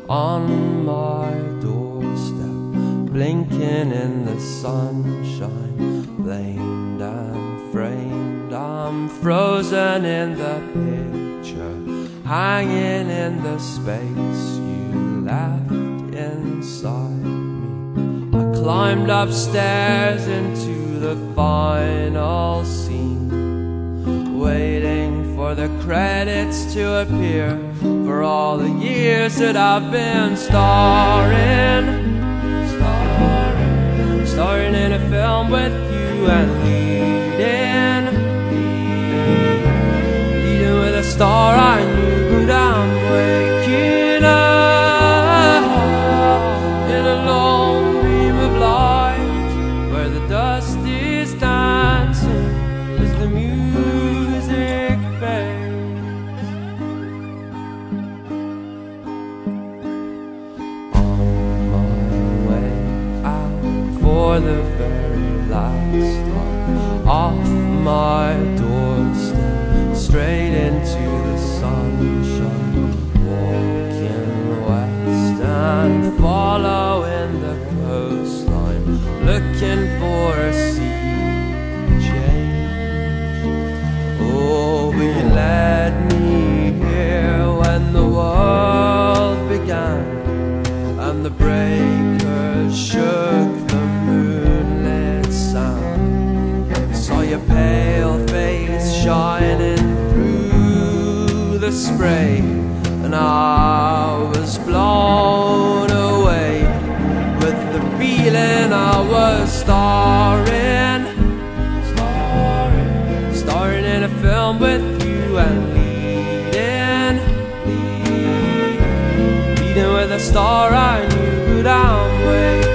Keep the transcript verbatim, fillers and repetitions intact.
on my doorstep, blinking in the sunshine, blamed and framed. I'm frozen in the picture, hanging in the space you left inside me. I climbed upstairs into the final scene, waiting for the credits to appear, for all the years that I've been starring, starring, starring in a film with you and leading, leading, leading with a star I knew. But I'm waking up in a long beam of light, where the dust is dancing as the music fades. On my way out for the very last time, off my doorstep, straight into the sunshine, walking west and following the coastline, looking for a sea change. Oh, we led me here when the world began, and the breakers shook the moonlit sand. I saw your pale face shining through the spray, and I was blown away with the feeling I was starring, starring, starring in a film with you and leading, leading, leading with a star I knew. But I'm waiting